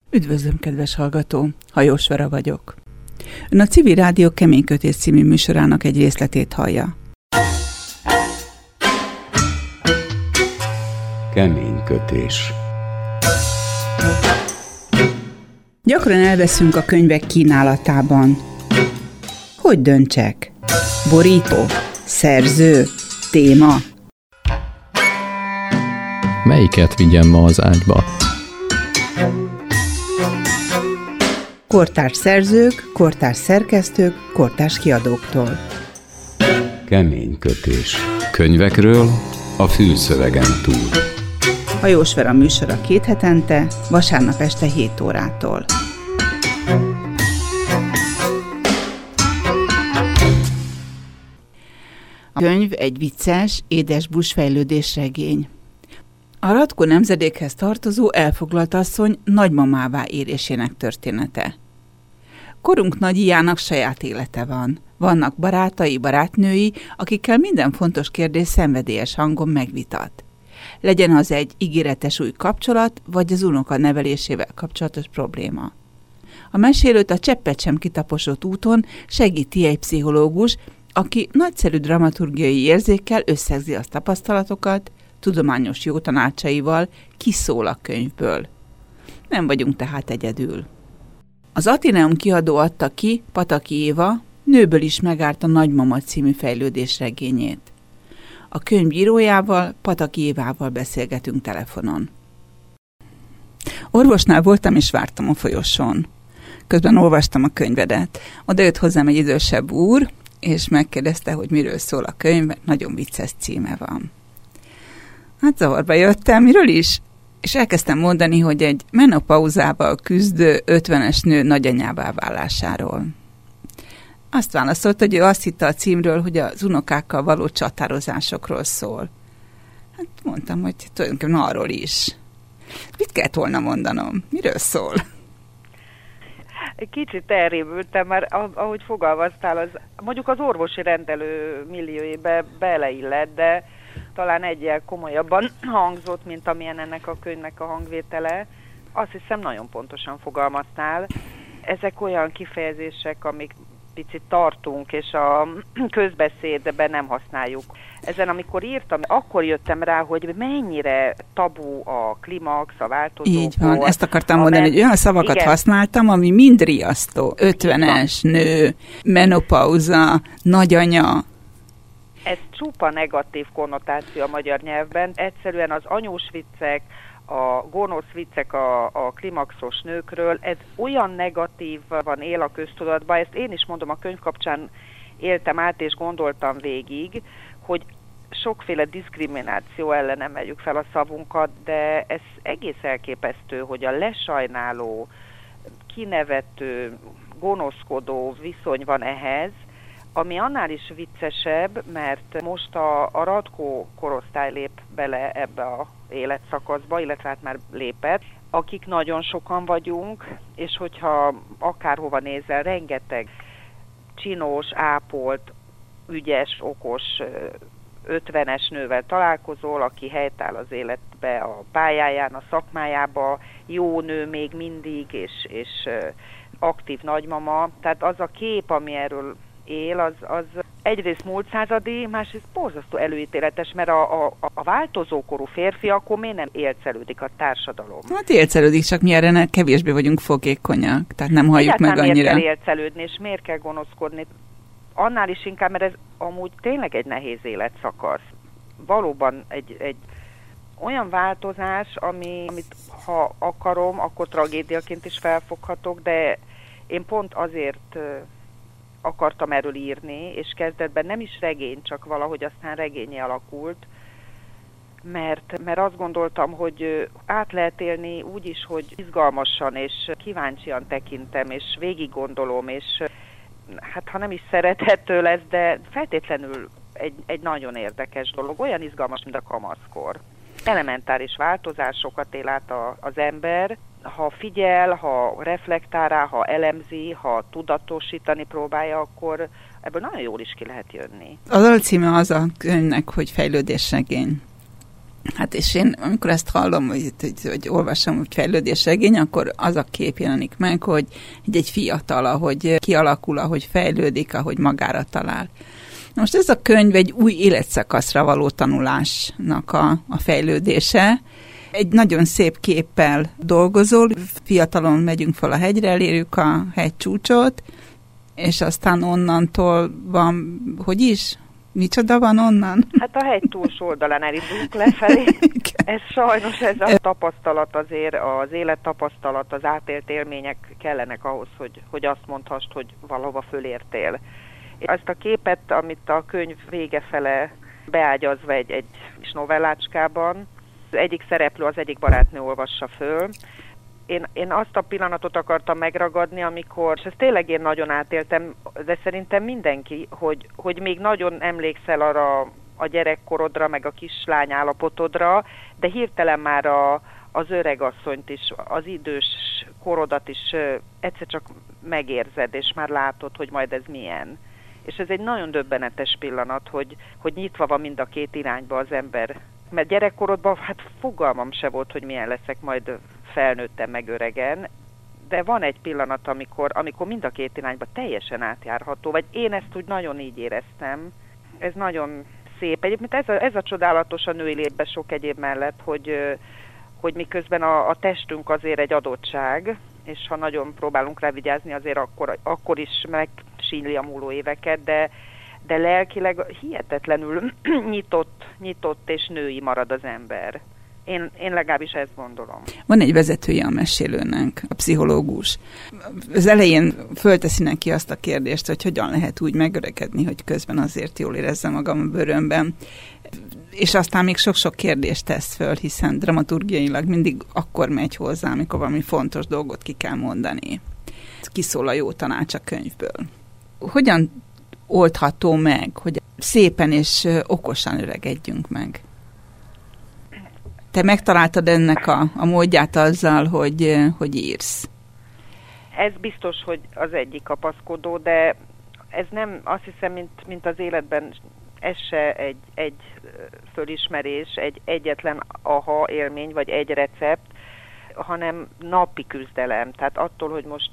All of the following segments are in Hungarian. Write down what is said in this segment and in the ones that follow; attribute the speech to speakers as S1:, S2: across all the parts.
S1: Üdvözlöm, kedves hallgató! Hajós Vera vagyok. Ön a Civil Rádió Keménykötés című műsorának egy részletét hallja.
S2: Keménykötés.
S1: Gyakran elveszünk a könyvek kínálatában. Hogy döntsek? Borító? Szerző? Téma?
S3: Melyiket vigyem ma az ágyba?
S1: Kortárs szerzők, kortárs szerkesztők, kortárs kiadóktól.
S2: Keménykötés. Könyvekről a fülszövegen túl.
S1: Hajós Vera műsora 2 hetente, vasárnap este 7 órától. A könyv egy vicces, édes buszfejlődés regény. A Radko nemzedékhez tartozó elfoglalt asszony nagymamává érésének története. Korunk nagyiának saját élete van. Vannak barátai, barátnői, akikkel minden fontos kérdés szenvedélyes hangon megvitat. Legyen az egy ígéretes új kapcsolat, vagy az unoka nevelésével kapcsolatos probléma. A mesélőt a cseppet sem kitaposott úton segíti egy pszichológus, aki nagyszerű dramaturgiai érzékkel összegzi az tapasztalatokat, tudományos jó tanácsaival kiszól a könyvből. Nem vagyunk tehát egyedül. Az Atheneum kiadó adta ki Pataki Éva Nőből is megállt a nagymama című fejlődésregényét. A könyv írójával, Pataki Évával beszélgetünk telefonon. Orvosnál voltam és vártam a folyosón. Közben olvastam a könyvedet. Oda jött hozzám egy idősebb úr, és megkérdezte, hogy miről szól a könyv, mert nagyon vicces címe van. Hát zavarba jöttem, miről is? És elkezdtem mondani, hogy egy menopauzával küzdő 50-es nő nagyanyává válásáról. Azt válaszolt, hogy ő azt hitte a címről, hogy az unokákkal való csatározásokról szól. Hát mondtam, hogy tulajdonképpen arról is. Mit kellett volna mondanom? Miről szól?
S4: Kicsit elrémültem, mert ahogy fogalmaztál, mondjuk az orvosi rendelő millióébe beleillett, de talán egyel komolyabban hangzott, mint amilyen ennek a könyvnek a hangvétele. Azt hiszem, nagyon pontosan fogalmaztál. Ezek olyan kifejezések, amik picit tartunk, és a közbeszédben nem használjuk. Ezen, amikor írtam, akkor jöttem rá, hogy mennyire tabu a klimax, a változó.
S1: Így van, ezt akartam mondani, hogy olyan szavakat igen. használtam, ami mind riasztó. 50-es nő, menopauza, nagyanya.
S4: Ez csupa negatív konnotáció a magyar nyelvben. Egyszerűen az anyós viccek, a gonosz viccek a klimaxos nőkről, ez olyan negatívan él a köztudatban, ezt én is mondom, a könyv kapcsán éltem át és gondoltam végig, hogy sokféle diszkrimináció ellen emeljük fel a szavunkat, de ez egész elképesztő, hogy a lesajnáló, kinevető, gonoszkodó viszony van ehhez, ami annál is viccesebb, mert most a Radko korosztály lép bele ebbe a életszakaszba, illetve hát már lépett, akik nagyon sokan vagyunk, és hogyha akárhova nézel, rengeteg csinos, ápolt, ügyes, okos 50-es nővel találkozol, aki helytáll az életbe, a pályáján, a szakmájába, jó nő még mindig, és aktív nagymama. Tehát az a kép, ami erről él, az egyrészt múlt századi, másrészt borzasztó előítéletes, mert a változókorú férfi akkor miért nem élcelődik a társadalom?
S1: Hát élcelődik, csak mi erre kevésbé vagyunk fogékonyak, tehát nem halljuk meg annyira.
S4: Miért kell élcelődni, és miért kell gonoszkodni? Annál is inkább, mert ez amúgy tényleg egy nehéz életszakasz. Valóban egy olyan változás, amit ha akarom, akkor tragédiaként is felfoghatok, de én pont azért akartam erről írni, és kezdetben nem is regény, csak valahogy aztán regényé alakult, mert azt gondoltam, hogy át lehet élni úgy is, hogy izgalmasan és kíváncsian tekintem, és végig gondolom, és hát ha nem is szerethető lesz, de feltétlenül egy nagyon érdekes dolog, olyan izgalmas, mint a kamaszkor. Elementáris változásokat él át az ember, ha figyel, ha reflektál rá, ha elemzi, ha tudatosítani próbálja, akkor ebből nagyon jól is ki lehet jönni.
S1: Az alcíme az a könyvnek, hogy fejlődésregény. Hát és én, amikor ezt hallom, hogy olvasom, hogy fejlődésregény, akkor az a kép jelenik meg, hogy egy fiatal, ahogy kialakul, ahogy fejlődik, ahogy magára talál. Most ez a könyv egy új életszakaszra való tanulásnak a fejlődése. Egy nagyon szép képpel dolgozol, fiatalon megyünk fel a hegyre, elérjük a hegycsúcsot, és aztán onnantól van, hogy is? Micsoda van onnan?
S4: Hát a hegy túlsó oldalán elindulunk lefelé. Ez sajnos ez a tapasztalat azért, az élettapasztalat, az átélt élmények kellenek ahhoz, hogy azt mondhassd, hogy valahova fölértél. Ezt a képet, amit a könyv vége fele beágyazva egy kis novellácskában, az egyik szereplő, az egyik barátnő olvassa föl. Én azt a pillanatot akartam megragadni, amikor, és ezt tényleg én nagyon átéltem, de szerintem mindenki, hogy még nagyon emlékszel arra a gyerekkorodra, meg a kislány állapotodra, de hirtelen már az öregasszonyt is, az idős korodat is egyszer csak megérzed, és már látod, hogy majd ez milyen. És ez egy nagyon döbbenetes pillanat, hogy nyitva van mind a két irányba az ember. Mert gyerekkorodban hát fogalmam se volt, hogy milyen leszek majd felnőttem meg öregen, de van egy pillanat, amikor mind a két irányba teljesen átjárható, vagy én ezt úgy nagyon így éreztem. Ez nagyon szép. Egyébként ez a csodálatos a női létben sok egyéb mellett, hogy miközben a testünk azért egy adottság, és ha nagyon próbálunk rá vigyázni, azért akkor is megsínli a múló éveket, de lelkileg hihetetlenül nyitott és női marad az ember. Én legalábbis ezt gondolom.
S1: Van egy vezetője a mesélőnek, a pszichológus. Az elején fölteszi neki azt a kérdést, hogy hogyan lehet úgy megöregedni, hogy közben azért jól érezzem magam a bőrömben. És aztán még sok-sok kérdést tesz föl, hiszen dramaturgiailag mindig akkor megy hozzá, amikor valami fontos dolgot ki kell mondani. Kiszól a jó tanács a könyvből. Hogyan oldható meg, hogy szépen és okosan öregedjünk meg? Te megtaláltad ennek a módját azzal, hogy írsz.
S4: Ez biztos, hogy az egyik kapaszkodó, de ez nem, azt hiszem, mint az életben, ez se egy fölismerés, egy egyetlen aha élmény, vagy egy recept, hanem napi küzdelem. Tehát attól, hogy most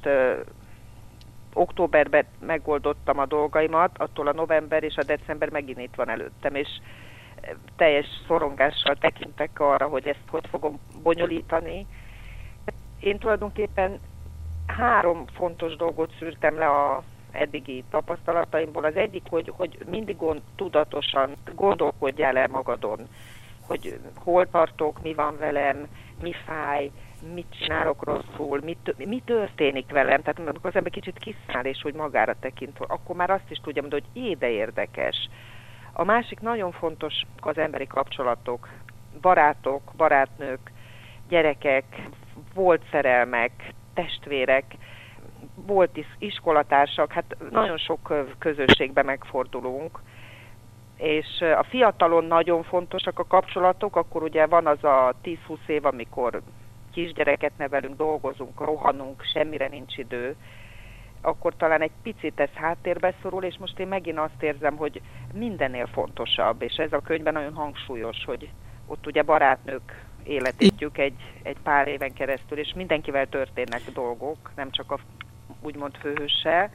S4: októberben megoldottam a dolgaimat, attól a november és a december megint itt van előttem, és teljes szorongással tekintek arra, hogy ezt hogy fogom bonyolítani. Én tulajdonképpen 3 fontos dolgot szűrtem le a eddigi tapasztalataimból. Az egyik, hogy mindig tudatosan gondolkodjál el magadon, hogy hol tartok, mi van velem, mi fáj, mit csinálok rosszul, mi történik velem. Tehát amikor az ember kicsit kiszáll és hogy magára tekint, akkor már azt is tudja mondani, hogy de érdekes. A másik nagyon fontos az emberi kapcsolatok, barátok, barátnők, gyerekek, volt szerelmek, testvérek, volt iskolatársak, hát nagyon sok közösségben megfordulunk, és a fiatalon nagyon fontosak a kapcsolatok, akkor ugye van az a 10-20 év, amikor kisgyereket nevelünk, dolgozunk, rohanunk, semmire nincs idő, akkor talán egy picit ez háttérbe szorul, és most én megint azt érzem, hogy mindennél fontosabb, és ez a könyvben nagyon hangsúlyos, hogy ott ugye barátnők életítjük egy pár éven keresztül, és mindenkivel történnek dolgok, nem csak a úgymond főhőssel,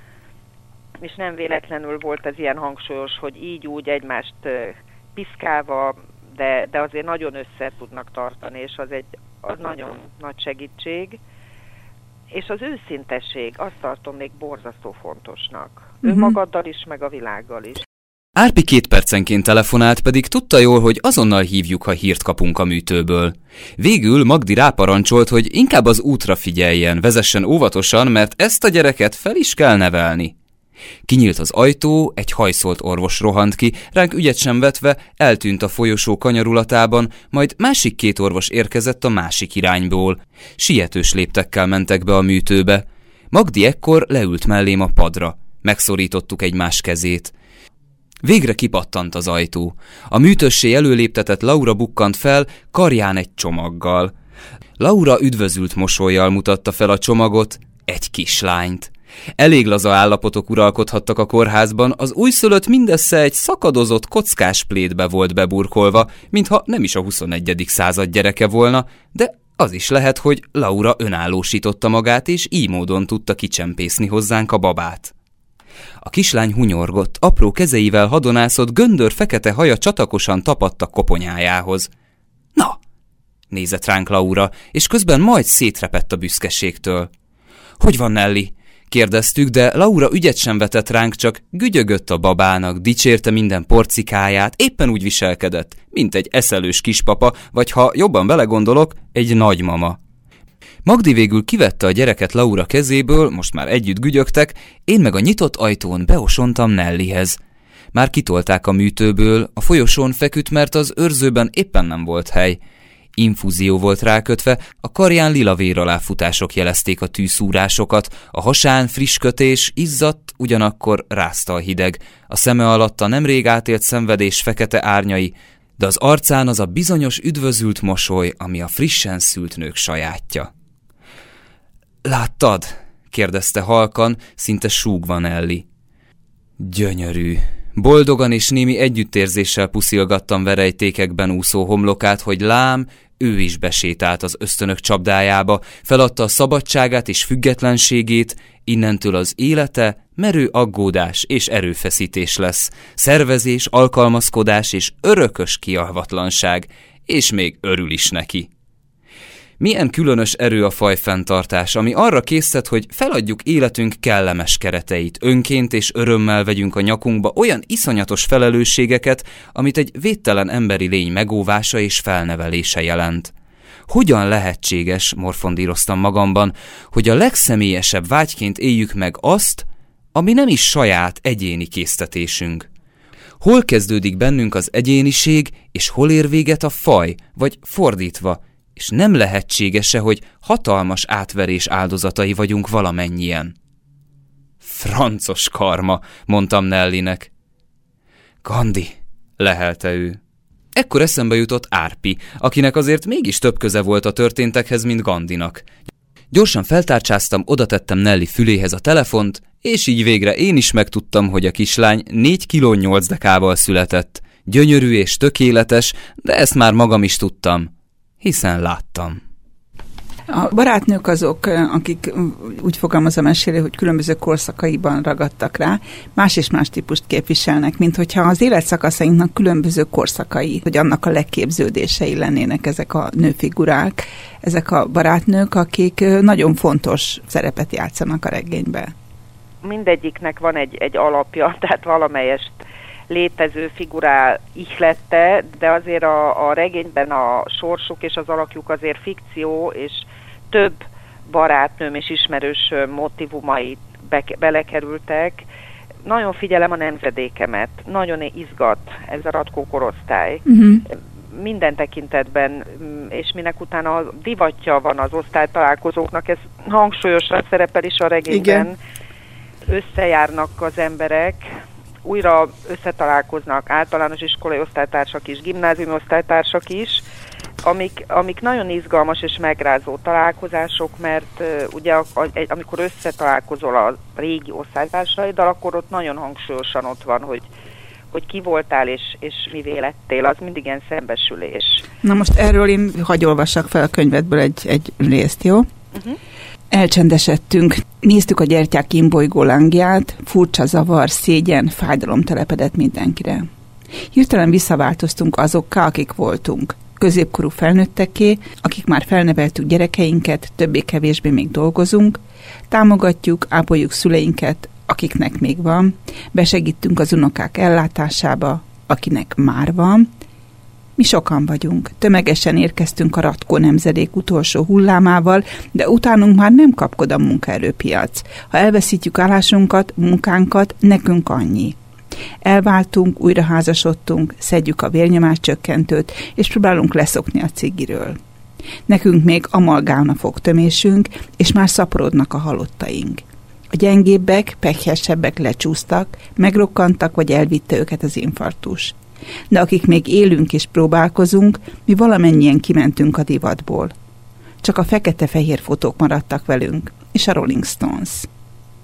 S4: és nem véletlenül volt ez ilyen hangsúlyos, hogy így úgy egymást piszkálva, de azért nagyon össze tudnak tartani, és az nagyon nagy segítség. És az őszintesség, azt tartom még borzasztó fontosnak. Önmagaddal is, meg a világgal is.
S5: Árpi 2 percenként telefonált, pedig tudta jól, hogy azonnal hívjuk, ha hírt kapunk a műtőből. Végül Magdi ráparancsolt, hogy inkább az útra figyeljen, vezessen óvatosan, mert ezt a gyereket fel is kell nevelni. Kinyílt az ajtó, egy hajszolt orvos rohant ki, ránk ügyet sem vetve eltűnt a folyosó kanyarulatában, majd másik 2 orvos érkezett a másik irányból. Sietős léptekkel mentek be a műtőbe. Magdi ekkor leült mellém a padra. Megszorítottuk egymás kezét. Végre kipattant az ajtó. A műtőssé előléptetett Laura bukkant fel, karján egy csomaggal. Laura üdvözült mosollyal mutatta fel a csomagot, egy kislányt. Elég laza állapotok uralkodhattak a kórházban, az újszülött mindössze egy szakadozott kockás plétbe volt beburkolva, mintha nem is a 21. század gyereke volna, de az is lehet, hogy Laura önállósította magát, és így módon tudta kicsempészni hozzánk a babát. A kislány hunyorgott, apró kezeivel hadonászott, göndör fekete haja csatakosan tapadt a koponyájához. Na! Nézett ránk Laura, és közben majd szétrepett a büszkeségtől. Hogy van, Nelly? Kérdeztük, de Laura ügyet sem vetett ránk, csak gügyögött a babának, dicsérte minden porcikáját, éppen úgy viselkedett, mint egy eszelős kispapa, vagy ha jobban belegondolok, egy nagymama. Magdi végül kivette a gyereket Laura kezéből, most már együtt gügyögtek, én meg a nyitott ajtón beosontam Nellyhez. Már kitolták a műtőből, a folyosón feküdt, mert az őrzőben éppen nem volt hely. Infúzió volt rákötve, a karján lila vér alá futások jelezték a tűszúrásokat, a hasán friss kötés, izzadt, ugyanakkor rázta a hideg, a szeme alatt a nemrég átélt szenvedés fekete árnyai, de az arcán az a bizonyos üdvözült mosoly, ami a frissen szült nők sajátja. Láttad? Kérdezte halkan, szinte súgva Nelly. Gyönyörű. Boldogan és némi együttérzéssel puszilgattam verejtékekben úszó homlokát, hogy lám, ő is besétált az ösztönök csapdájába, feladta a szabadságát és függetlenségét, innentől az élete merő aggódás és erőfeszítés lesz, szervezés, alkalmazkodás és örökös kialvatlanság, és még örül is neki. Milyen különös erő a fajfenntartás, ami arra késztet, hogy feladjuk életünk kellemes kereteit, önként és örömmel vegyünk a nyakunkba olyan iszonyatos felelősségeket, amit egy védtelen emberi lény megóvása és felnevelése jelent. Hogyan lehetséges, morfondíroztam magamban, hogy a legszemélyesebb vágyként éljük meg azt, ami nem is saját egyéni késztetésünk? Hol kezdődik bennünk az egyéniség, és hol ér véget a faj, vagy fordítva, és nem lehetséges-e, hogy hatalmas átverés áldozatai vagyunk valamennyien? Francos karma, mondtam Nellynek. Gandhi, lehelte ő. Ekkor eszembe jutott Árpi, akinek azért mégis több köze volt a történtekhez, mint Gandhinak. Gyorsan feltárcsáztam, odatettem Nelly füléhez a telefont, és így végre én is megtudtam, hogy a kislány 4 kg 8 dekával született. Gyönyörű és tökéletes, de ezt már magam is tudtam. Hiszen láttam.
S1: A barátnők azok, akik úgy fogalmaz a mesélő, hogy különböző korszakaiban ragadtak rá, más és más típust képviselnek, mint hogyha az életszakaszainknak különböző korszakai, hogy annak a legképződései lennének ezek a nőfigurák, ezek a barátnők, akik nagyon fontos szerepet játszanak a regényben.
S4: Mindegyiknek van egy alapja, tehát valamelyest létező figurál ihlette, de azért a regényben a sorsuk és az alakjuk azért fikció, és több barátnőm és ismerős motivumai belekerültek. Nagyon figyelem a nemzedékemet, nagyon izgat ez a Ratkó korosztály. Minden tekintetben, és minek utána divatja van az osztálytalálkozóknak, ez hangsúlyosan szerepel is a regényben. Igen. Összejárnak az emberek, újra összetalálkoznak általános iskolai osztálytársak is, gimnáziumi osztálytársak is, amik nagyon izgalmas és megrázó találkozások, mert ugye amikor összetalálkozol a régi osztálytársaiddal, akkor ott nagyon hangsúlyosan ott van, hogy ki voltál és mivé lettél, az mindig ilyen szembesülés.
S1: Na most erről én hadd olvassak fel a könyvedből egy részt, jó? Elcsendesedtünk. Néztük a gyertyák imbolygó lángját, furcsa zavar, szégyen, fájdalom telepedett mindenkire. Hirtelen visszaváltoztunk azokká, akik voltunk. Középkorú felnőtteké, akik már felneveltük gyerekeinket, többé-kevésbé még dolgozunk, támogatjuk, ápoljuk szüleinket, akiknek még van, besegítünk az unokák ellátásába, akinek már van. Mi sokan vagyunk, tömegesen érkeztünk a Ratkó nemzedék utolsó hullámával, de utánunk már nem kapkod a munkaerőpiac. Ha elveszítjük állásunkat, munkánkat, nekünk annyi. Elváltunk, újraházasodtunk, szedjük a vérnyomáscsökkentőt, és próbálunk leszokni a cigiről. Nekünk még amalgám a fogtömésünk, és már szaporodnak a halottaink. A gyengébbek, pekhesebbek lecsúsztak, megrokkantak, vagy elvitte őket az infarktus. De akik még élünk és próbálkozunk, mi valamennyien kimentünk a divatból. Csak a fekete-fehér fotók maradtak velünk, és a Rolling Stones.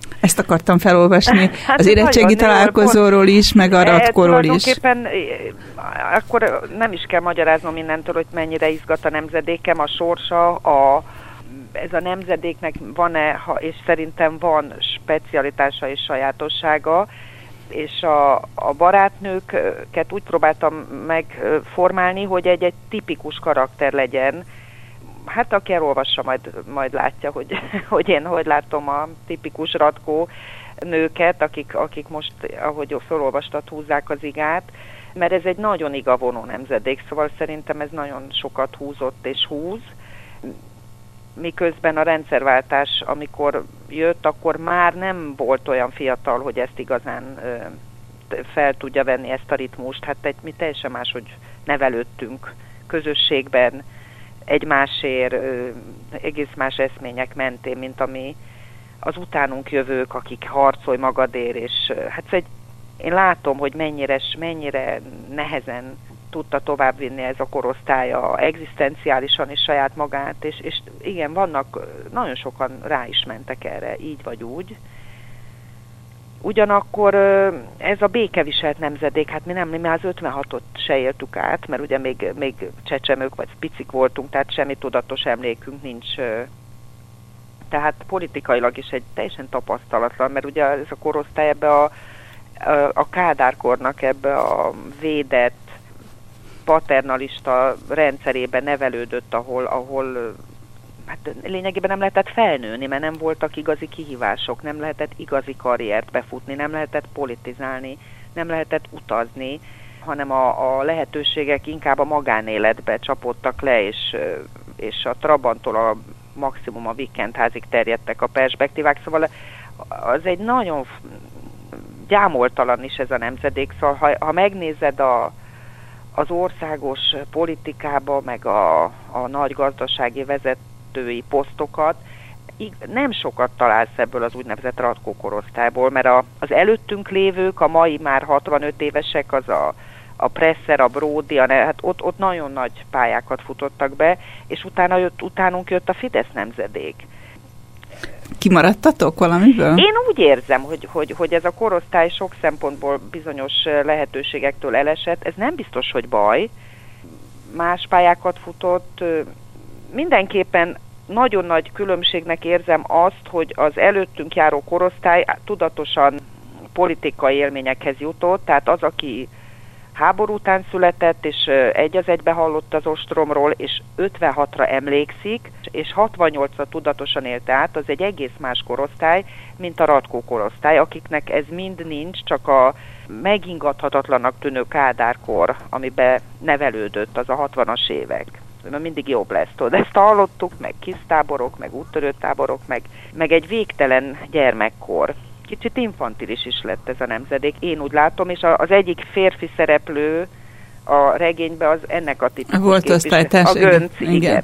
S1: Ezt akartam felolvasni.
S4: Hát
S1: az érettségi találkozóról is, meg a Radkóról is.
S4: Tulajdonképpen akkor nem is kell magyaráznom innentől, hogy mennyire izgat a nemzedékem, a sorsa, ez a nemzedéknek van-e, és szerintem van specialitása és sajátossága, és a barátnőket úgy próbáltam megformálni, hogy egy tipikus karakter legyen. Hát aki elolvassa, majd látja, hogy én hogy látom a tipikus Radkó nőket, akik most, ahogy felolvastad, húzzák az igát, mert ez egy nagyon igavonó nemzedék, szóval szerintem ez nagyon sokat húzott és húz. Miközben a rendszerváltás, amikor jött, akkor már nem volt olyan fiatal, hogy ezt igazán fel tudja venni, ezt a ritmust. Hát mi teljesen máshogy nevelődtünk közösségben, egymásért, egész más eszmények mentén, mint ami az utánunk jövők, akik harcolj magadért, és hát én látom, hogy mennyire nehezen tudta továbbvinni ez a korosztálya egzisztenciálisan is saját magát, és igen, nagyon sokan rá is mentek erre, így vagy úgy. Ugyanakkor ez a békeviselt nemzedék, hát mi az 56-ot se éltük át, mert ugye még csecsemők vagy picik voltunk, tehát semmi tudatos emlékünk nincs. Tehát politikailag is egy teljesen tapasztalatlan, mert ugye ez a korosztály ebbe a Kádárkornak ebbe a védett, paternalista rendszerében nevelődött, ahol hát lényegében nem lehetett felnőni, mert nem voltak igazi kihívások, nem lehetett igazi karriert befutni, nem lehetett politizálni, nem lehetett utazni, hanem a lehetőségek inkább a magánéletbe csapódtak le, és a Trabantól a maximum a Vikendházig terjedtek a perspektívák, szóval az egy nagyon gyámoltalan is ez a nemzedék, szóval ha megnézed az országos politikába, meg a nagy gazdasági vezetői posztokat, nem sokat találsz ebből az úgynevezett Radkó korosztályból, mert az előttünk lévők, a mai már 65 évesek, az a Presser, a Bródi, hát ott nagyon nagy pályákat futottak be, és utánunk jött a Fidesz nemzedék.
S1: Kimaradtatok valamiből?
S4: Én úgy érzem, hogy ez a korosztály sok szempontból bizonyos lehetőségektől elesett. Ez nem biztos, hogy baj. Más pályákat futott. Mindenképpen nagyon nagy különbségnek érzem azt, hogy az előttünk járó korosztály tudatosan politikai élményekhez jutott, tehát az, aki háború után született, és egy az egybe hallott az ostromról, és 56-ra emlékszik, és 68-ra tudatosan élte át, az egy egész más korosztály, mint a Radkó korosztály, akiknek ez mind nincs, csak a megingathatatlanak tűnő Kádárkor, amiben nevelődött, az a 60-as évek. Mindig jobb lesz, tudod. Ezt hallottuk, meg kisztáborok, meg úttörőtáborok, meg egy végtelen gyermekkor. Kicsit infantilis is lett ez a nemzedék, én úgy látom, és az egyik férfi szereplő a regényben az ennek a tipikus
S1: volt osztálytárs,
S4: a Gönc, igen.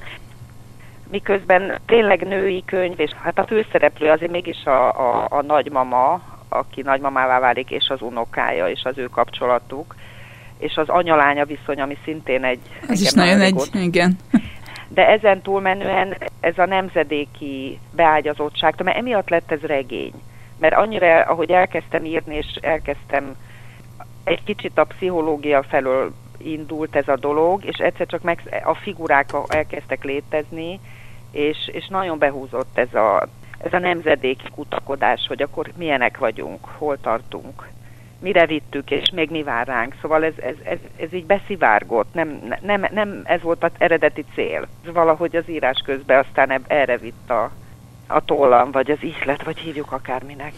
S4: Miközben tényleg női könyv, és hát a főszereplő azért mégis a nagymama, aki nagymamává válik, és az unokája, és az ő kapcsolatuk, és az anya-lánya viszony, ami szintén egy...
S1: Ez is nagyon igen.
S4: De ezen túlmenően ez a nemzedéki beágyazottság, mert emiatt lett ez regény. Mert annyira, ahogy elkezdtem írni, és elkezdtem egy kicsit a pszichológia felől indult ez a dolog, és egyszer csak a figurák elkezdtek létezni, és nagyon behúzott ez a nemzedéki kutakodás, hogy akkor milyenek vagyunk, hol tartunk, mire vittük, és még mi vár ránk. Szóval ez így beszivárgott, nem ez volt az eredeti cél. Valahogy az írás közben aztán erre vitt a tollam, vagy az ihlet, vagy hívjuk akárminek.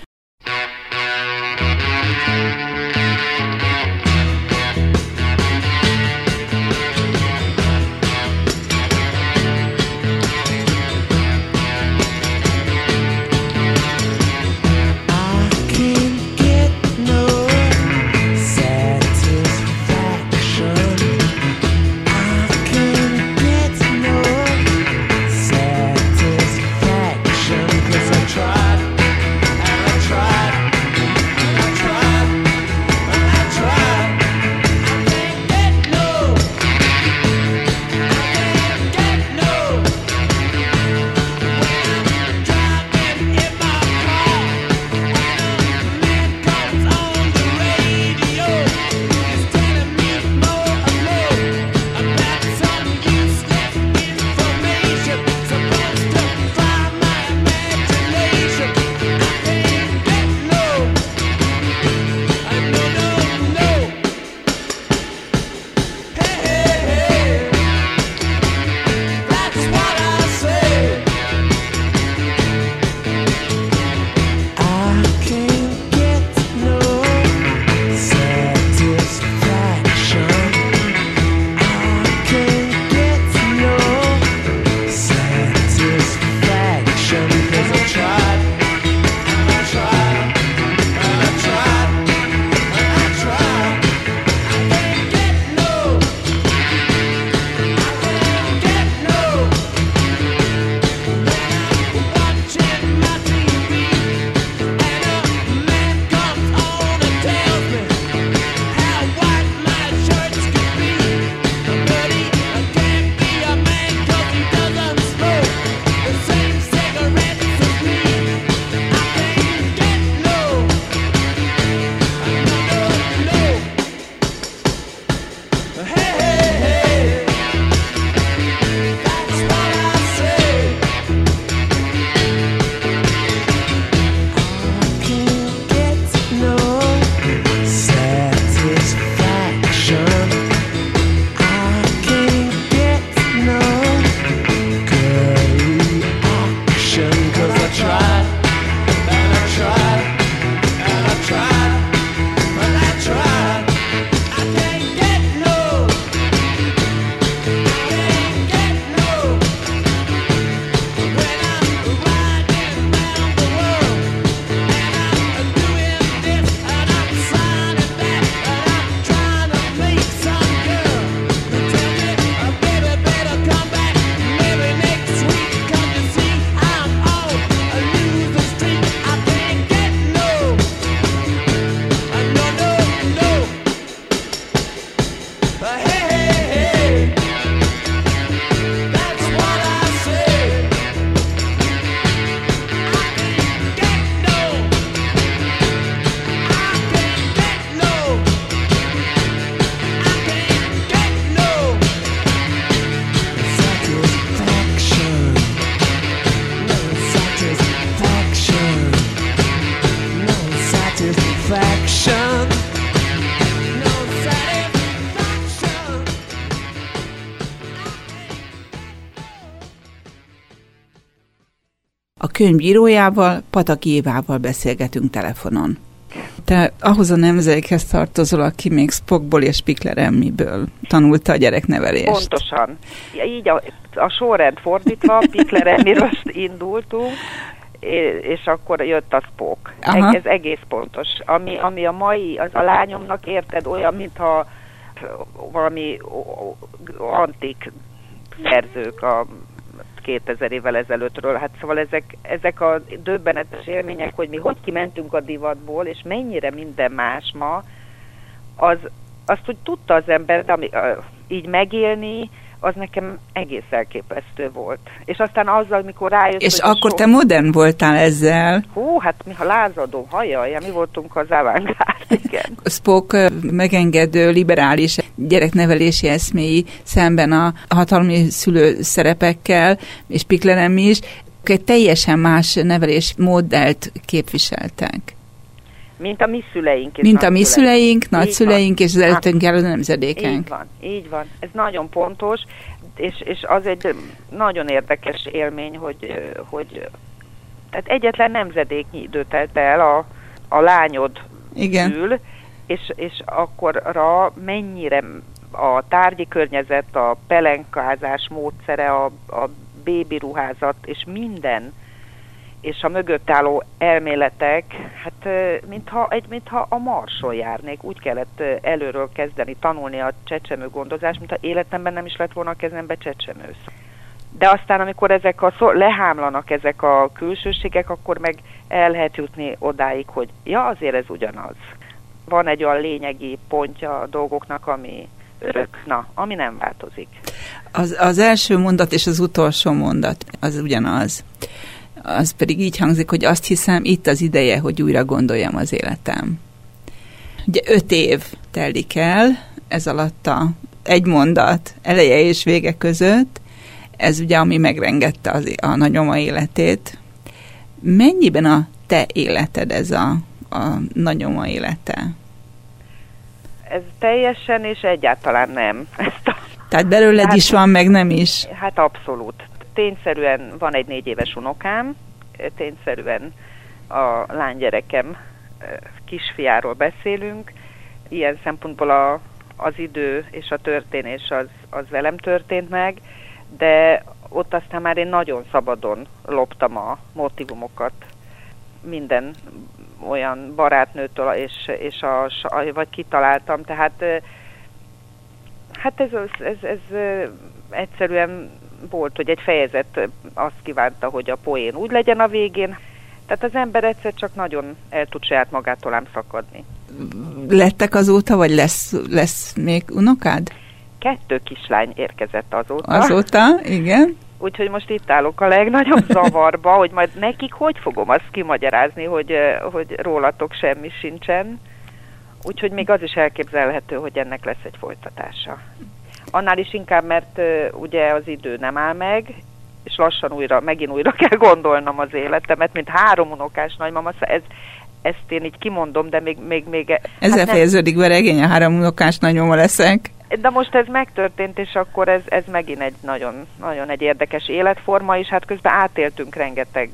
S6: Tried
S1: A könyvírójával, Pataki Évával beszélgetünk telefonon. Te ahhoz a nemzedékhez tartozol, aki még Spockból és Pikler Emmiből tanulta a gyereknevelést.
S4: Pontosan. Így a sorrend fordítva, Pikler Emmiről indultunk, és akkor jött a Spock. Ez egész pontos. Ami a mai, az a lányomnak, érted, olyan, mintha valami antik szerzők a 2000 évvel ezelőttről. Hát szóval ezek a döbbenetes élmények, hogy mi hogy kimentünk a divatból, és mennyire minden más ma, azt úgy tudta az ember, de így megélni, az nekem egész elképesztő volt. És aztán azzal, mikor rájött...
S1: És akkor te modern voltál ezzel.
S4: Hú, hát mi ha lázadó, hajjaj, mi voltunk az avantgárd, igen.
S1: Spock megengedő, liberális gyereknevelési eszméi szemben a hatalmi szülő szerepekkel, és Pikler Emmi is, egy teljesen más nevelés modellt képviseltek.
S4: Mint a mi szüleink.
S1: Mint a mi szüleink, nagyszüleink, és az előttünk álló nemzedékenk.
S4: Így van. Ez nagyon pontos, és az egy nagyon érdekes élmény, hogy tehát egyetlen nemzedéknyi idő telt el a lányod szül, és akkorra mennyire a tárgyi környezet, a pelenkázás módszere, a bébi ruházat, és minden, és a mögött álló elméletek, hát mintha a Marson járnék, úgy kellett előről kezdeni tanulni a csecsemő gondozást, mintha életemben nem is lett volna a kezembe csecsemősz. De aztán, amikor ezek lehámlanak ezek a külsőségek, akkor meg el lehet jutni odáig, hogy ja, azért ez ugyanaz. Van egy olyan lényegi pontja a dolgoknak, ami örök, ami nem változik.
S1: Az első mondat és az utolsó mondat, az ugyanaz. Az pedig így hangzik, hogy azt hiszem, itt az ideje, hogy újra gondoljam az életem. Ugye 5 év telik el, ez alatt egy mondat eleje és vége között, ez ugye, ami megrengette a nagymama életét. Mennyiben a te életed ez a nagymama élete?
S4: Ez teljesen és egyáltalán nem.
S1: Tehát belőled is van, meg nem is?
S4: Hát abszolút. Tényszerűen van egy 4 éves unokám, tényszerűen a lánygyerekem kisfiáról beszélünk. Ilyen szempontból az idő és a történés az velem történt meg, de ott aztán már én nagyon szabadon loptam a motivumokat minden olyan barátnőtől, és vagy kitaláltam, tehát hát ez egyszerűen volt, hogy egy fejezet azt kívánta, hogy a poén úgy legyen a végén. Tehát az ember egyszer csak nagyon el tud saját magától ám szakadni.
S1: Lettek azóta, vagy lesz még unokád?
S4: 2 kislány érkezett azóta.
S1: Azóta, igen.
S4: Úgyhogy most itt állok a legnagyobb zavarba, hogy majd nekik hogy fogom azt kimagyarázni, hogy rólatok semmi sincsen. Úgyhogy még az is elképzelhető, hogy ennek lesz egy folytatása. Annál is inkább, mert ugye az idő nem áll meg, és lassan megint újra kell gondolnom az életemet, mint 3 unokás nagymama. Ezt én így kimondom, de még
S1: ezzel fejeződik be regény, a 3 unokás nagymama leszek.
S4: De most ez megtörtént, és akkor ez megint egy nagyon, nagyon egy érdekes életforma, és hát közben átéltünk rengeteg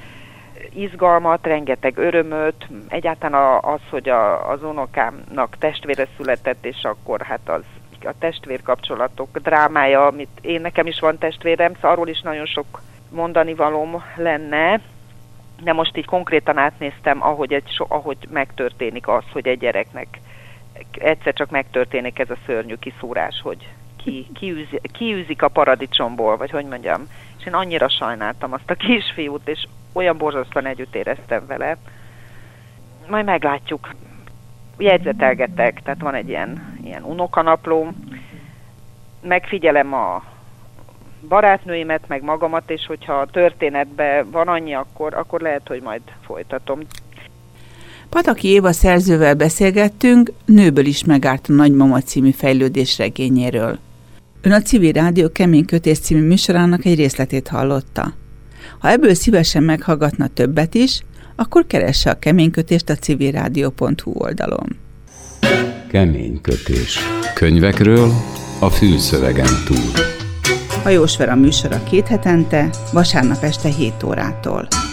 S4: izgalmat, rengeteg örömöt, egyáltalán az, hogy az unokámnak testvére született, és akkor hát az a testvérkapcsolatok drámája, amit nekem is van testvérem, szóval arról is nagyon sok mondani valóm lenne, de most így konkrétan átnéztem, ahogy megtörténik az, hogy egy gyereknek egyszer csak megtörténik ez a szörnyű kiszúrás, hogy kiűzik a paradicsomból, vagy hogy mondjam. És én annyira sajnáltam azt a kisfiút, és olyan borzasztóan együtt éreztem vele. Majd meglátjuk. Jegyzetelgetek, tehát van egy ilyen unokanaplóm. Megfigyelem a barátnőimet, meg magamat, és hogyha a történetben van annyi, akkor lehet, hogy majd folytatom.
S1: Pataki Éva szerzővel beszélgettünk Nőből is megárt a nagymama című fejlődésregényéről. Ön a Civil Rádió Kemény Kötés című műsorának egy részletét hallotta. Ha ebből szívesen meghallgatna többet is, akkor keresse a Kemény Kötést a civilradio.hu oldalon.
S2: Kemény Kötés. Könyvekről a fülszövegen túl.
S1: Hajós Vera műsora 2 hetente, vasárnap este 7 órától.